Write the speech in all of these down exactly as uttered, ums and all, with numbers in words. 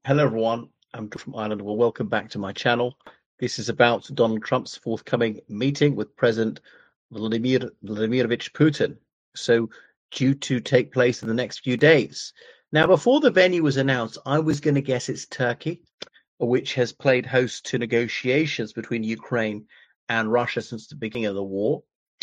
Hello, everyone. I'm George from Ireland. Well, welcome back to my channel. This is about Donald Trump's forthcoming meeting with President Vladimir Vladimirovich Putin. So, due to take place in the next few days. Now, before the venue was announced, I was going to guess it's Turkey, which has played host to negotiations between Ukraine and Russia since the beginning of the war.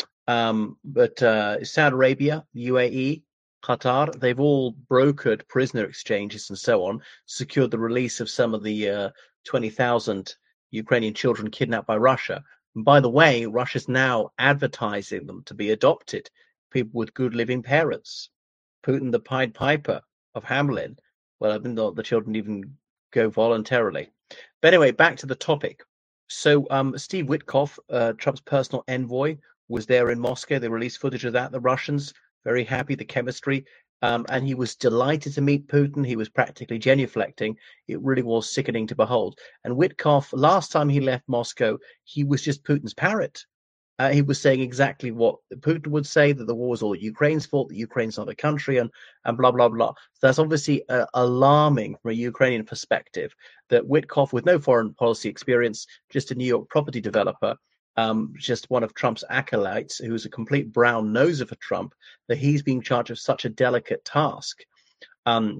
Um, but uh, Saudi Arabia, U A E, Qatar, they've all brokered prisoner exchanges and so on, secured the release of some of the uh, twenty thousand Ukrainian children kidnapped by Russia. And by the way, Russia's now advertising them to be adopted, people with good living parents. Putin, the Pied Piper of Hamelin. Well, I think the children even go voluntarily. But anyway, back to the topic. So um, Steve Witkoff, uh, Trump's personal envoy, was there in Moscow. They released footage of that. The Russians very happy, the chemistry, um, and he was delighted to meet Putin. He was practically genuflecting. It really was sickening to behold. And Witkoff, last time he left Moscow, he was just Putin's parrot. Uh, he was saying exactly what Putin would say, that the war is all Ukraine's fault, that Ukraine's not a country, and and blah blah blah. So that's obviously uh, alarming from a Ukrainian perspective that Witkoff, with no foreign policy experience, just a New York property developer, um, just one of Trump's acolytes, who's a complete brown noser for Trump, that he's being charged of such a delicate task. Um,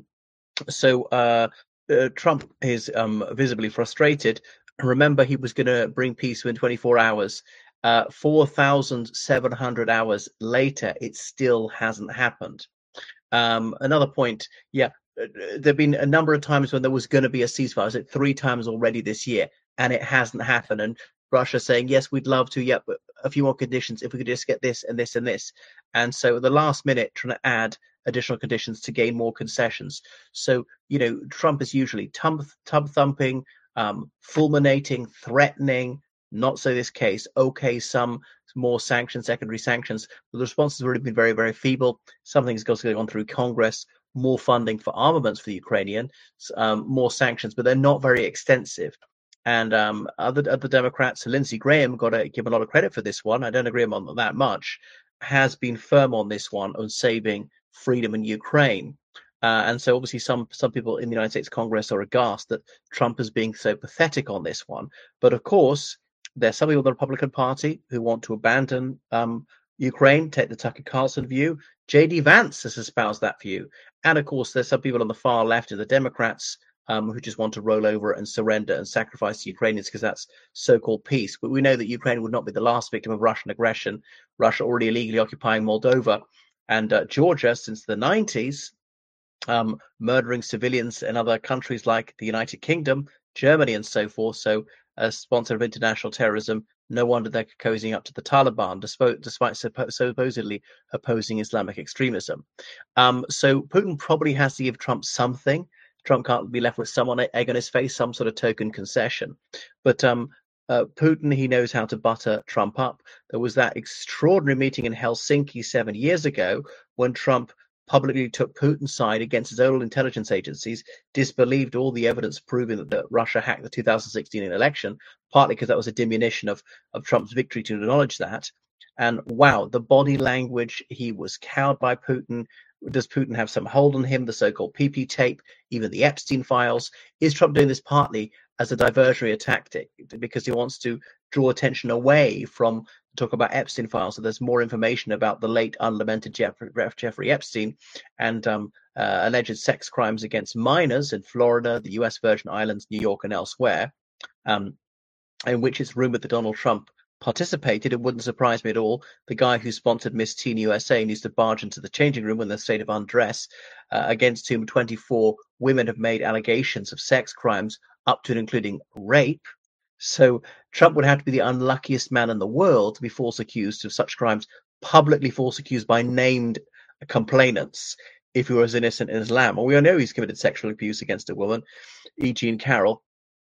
so uh, uh, Trump is um, visibly frustrated. Remember, he was going to bring peace within twenty-four hours. Uh, four thousand seven hundred hours later, it still hasn't happened. Um, another point, yeah, there have been a number of times when there was going to be a ceasefire. I was like three times already this year, and it hasn't happened. And Russia saying, yes, we'd love to, yeah, but a few more conditions if we could just get this and this and this. And so at the last minute, trying to add additional conditions to gain more concessions. So, you know, Trump is usually tub, tub thumping, um, fulminating, threatening. Not so this case. Okay, some more sanctions, secondary sanctions. But the response has already been very, very feeble. Something's going on through Congress. More funding for armaments for the Ukrainian, um, more sanctions, but they're not very extensive. And um, other other Democrats, Lindsey Graham, got to give a lot of credit for this one. I don't agree with him on that much. Has been firm on this one on saving freedom in Ukraine. Uh, and so obviously some some people in the United States Congress are aghast that Trump is being so pathetic on this one. But of course, there's some people in the Republican Party who want to abandon um, Ukraine, take the Tucker Carlson view. J D Vance has espoused that view. And of course, there's some people on the far left of the Democrats um, who just want to roll over and surrender and sacrifice the Ukrainians because that's so-called peace. But we know that Ukraine would not be the last victim of Russian aggression. Russia already illegally occupying Moldova and uh, Georgia since the nineties, um, murdering civilians in other countries like the United Kingdom, Germany, and so forth. So, a sponsor of international terrorism, no wonder they're cozying up to the Taliban, despite, despite suppo- supposedly opposing Islamic extremism. Um, so, Putin probably has to give Trump something. Trump can't be left with someone egg on his face, some sort of token concession. But um, uh, Putin, he knows how to butter Trump up. There was that extraordinary meeting in Helsinki seven years ago when Trump publicly took Putin's side against his own intelligence agencies, disbelieved all the evidence proving that, that Russia hacked the two thousand sixteen election, partly because that was a diminution of, of Trump's victory to acknowledge that. And wow, the body language, he was cowed by Putin. Does Putin have some hold on him? The so-called P P tape, even the Epstein files. Is Trump doing this partly as a diversionary tactic because he wants to draw attention away from talk about Epstein files, so there's more information about the late unlamented Jeffrey, Jeffrey Epstein and um, uh, alleged sex crimes against minors in Florida, the U S Virgin Islands, New York, and elsewhere, um, in which it's rumored that Donald Trump participated. It wouldn't surprise me at all. The guy who sponsored Miss Teen U S A needs to barge into the changing room in the state of undress, uh, against whom twenty-four women have made allegations of sex crimes, up to and including rape. So Trump would have to be the unluckiest man in the world to be false accused of such crimes, publicly false accused by named complainants, if he was innocent in Islam. Well, we all know he's committed sexual abuse against a woman, E. Jean Carroll,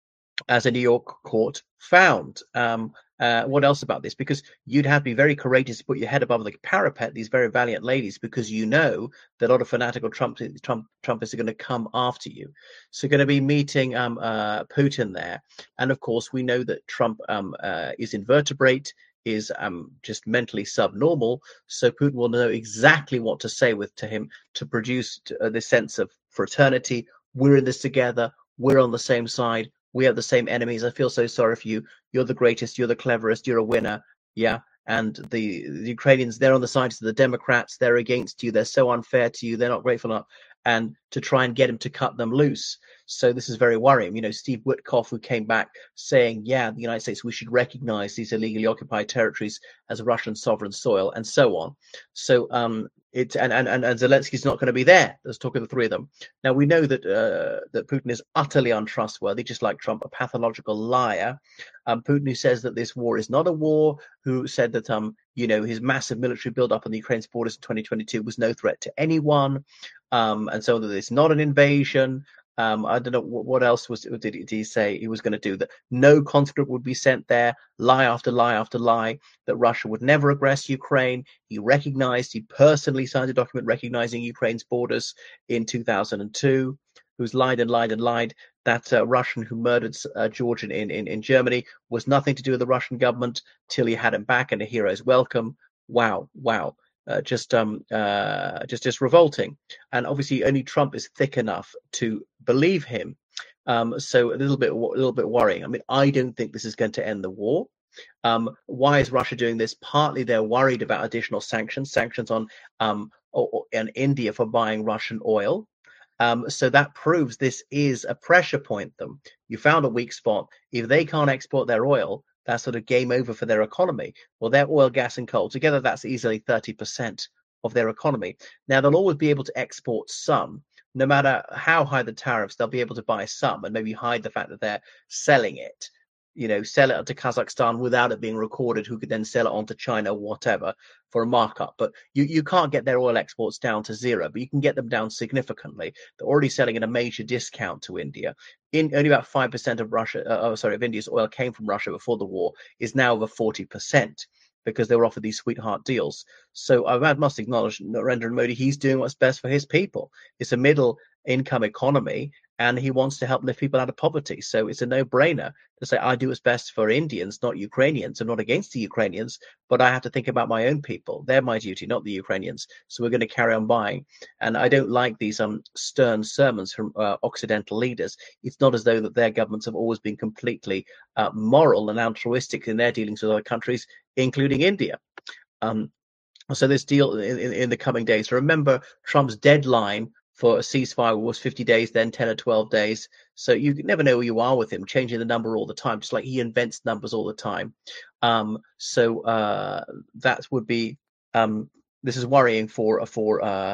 as a New York court found. Um, uh, what else about this? Because you'd have to be very courageous to put your head above the parapet, these very valiant ladies, because you know that a lot of fanatical Trump, Trump, Trumpists are going to come after you. So going to be meeting um, uh, Putin there. And of course, we know that Trump um, uh, is invertebrate, is um, just mentally subnormal. So Putin will know exactly what to say with to him to produce uh, this sense of fraternity. We're in this together. we're on the same side. We have the same enemies. I feel so sorry for you. You're the greatest. You're the cleverest. You're a winner. Yeah. And the, the Ukrainians, they're on the side of the Democrats. They're against you. They're so unfair to you. They're not grateful enough. And to try and get him to cut them loose. So this is very worrying. You know, Steve Witkoff, who came back saying, yeah, the United States, we should recognize these illegally occupied territories as Russian sovereign soil, and so on. So um, it and, and, and Zelensky's not going to be there. There's talk of the three of them. Now, we know that uh, that Putin is utterly untrustworthy, just like Trump, a pathological liar. Um, Putin, who says that this war is not a war, who said that um, you know, his massive military buildup on the Ukraine's borders in twenty twenty-two was no threat to anyone, um, and so that it's not an invasion. Um, I don't know what, what else was did he, did he say he was going to do, that no conscript would be sent there, lie after lie after lie, that Russia would never aggress Ukraine. He recognized, he personally signed a document recognizing Ukraine's borders in two thousand two, who's lied and lied and lied. That uh, Russian who murdered uh, Georgian in, in, in Germany was nothing to do with the Russian government till he had him back and a hero's welcome. Wow, wow. Uh, just um uh just just revolting. And obviously only Trump is thick enough to believe him, um so a little bit a little bit worrying. I mean, I don't think this is going to end the war. Um why is Russia doing this? Partly they're worried about additional sanctions sanctions on um or, or, and India for buying Russian oil. Um, so that proves this is a pressure point. Them, you found a weak spot. If they can't export their oil, that's sort of game over for their economy. Well, their oil, gas, and coal together, that's easily thirty percent of their economy. Now, they'll always be able to export some. No matter how high the tariffs, they'll be able to buy some and maybe hide the fact that they're selling it. You know, sell it to Kazakhstan without it being recorded, who could then sell it on to China, whatever, for a markup. But you, you can't get their oil exports down to zero, but you can get them down significantly. They're already selling at a major discount to India. In only about five percent of Russia, uh, oh, sorry, of India's oil came from Russia before the war, is now over forty percent because they were offered these sweetheart deals. So I must acknowledge Narendra Modi, he's doing what's best for his people. It's a middle income economy, and he wants to help lift people out of poverty. So it's a no-brainer to say, I do what's best for Indians, not Ukrainians. I'm not against the Ukrainians, but I have to think about my own people. They're my duty, not the Ukrainians. So we're going to carry on buying. And I don't like these um stern sermons from uh, Occidental leaders. It's not as though that their governments have always been completely uh, moral and altruistic in their dealings with other countries, including India. Um, so this deal in, in, in the coming days. Remember, Trump's deadline for a ceasefire was fifty days, then ten or twelve days. So you never know where you are with him, changing the number all the time, just like he invents numbers all the time. Um, so uh, that would be, um, this is worrying for, for uh,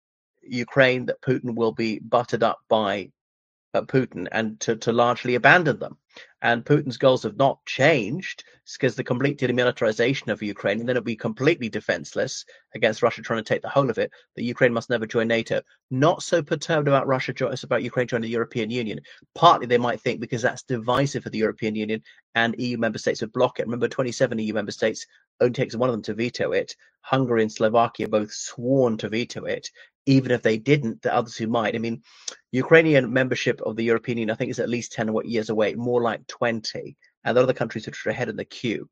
Ukraine, that Putin will be buttered up by uh, Putin and to, to largely abandon them. And Putin's goals have not changed, because the complete demilitarization of Ukraine, and then it'll be completely defenseless against Russia trying to take the whole of it, that Ukraine must never join NATO. Not so perturbed about Russia, it's about Ukraine joining the European Union. Partly they might think because that's divisive for the European Union and E U member states would block it. Remember, twenty-seven E U member states, only takes one of them to veto it. Hungary and Slovakia both sworn to veto it. Even if they didn't, the others who might. I mean, Ukrainian membership of the European Union, I think, is at least ten years away, more like twenty. And the other countries which are ahead in the queue.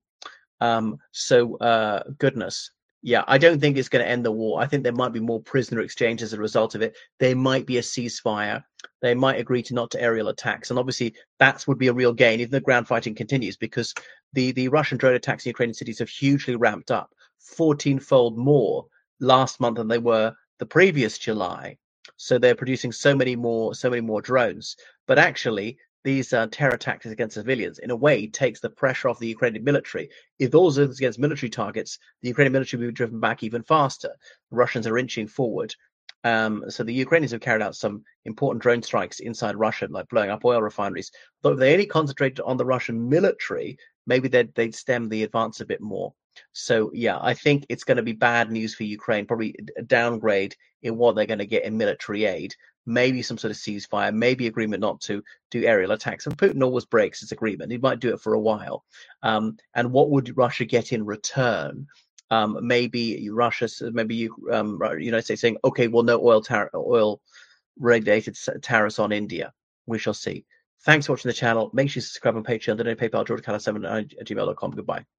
Um, so, uh, goodness. Yeah, I don't think it's going to end the war. I think there might be more prisoner exchange as a result of it. There might be a ceasefire. They might agree to not to aerial attacks. And obviously, that would be a real gain if the ground fighting continues, because the, the Russian drone attacks in Ukrainian cities have hugely ramped up, fourteen-fold more last month than they were the previous July. So they're producing so many more, so many more drones. But actually, these uh, terror tactics against civilians, in a way, takes the pressure off the Ukrainian military. If those are against military targets, the Ukrainian military will be driven back even faster. The Russians are inching forward. Um, so the Ukrainians have carried out some important drone strikes inside Russia, like blowing up oil refineries. But if they only concentrated on the Russian military, maybe they'd, they'd stem the advance a bit more. So, yeah, I think it's going to be bad news for Ukraine, probably a downgrade in what they're going to get in military aid. Maybe some sort of ceasefire, maybe agreement not to do aerial attacks. And Putin always breaks his agreement. He might do it for a while. Um, and what would Russia get in return? Um, maybe Russia, maybe you, um, United States saying, okay, well, no oil tar- oil related tariffs on India. We shall see. Thanks for watching the channel. Make sure you subscribe on Patreon. Donate PayPal, george callas seven at gmail dot com. Goodbye.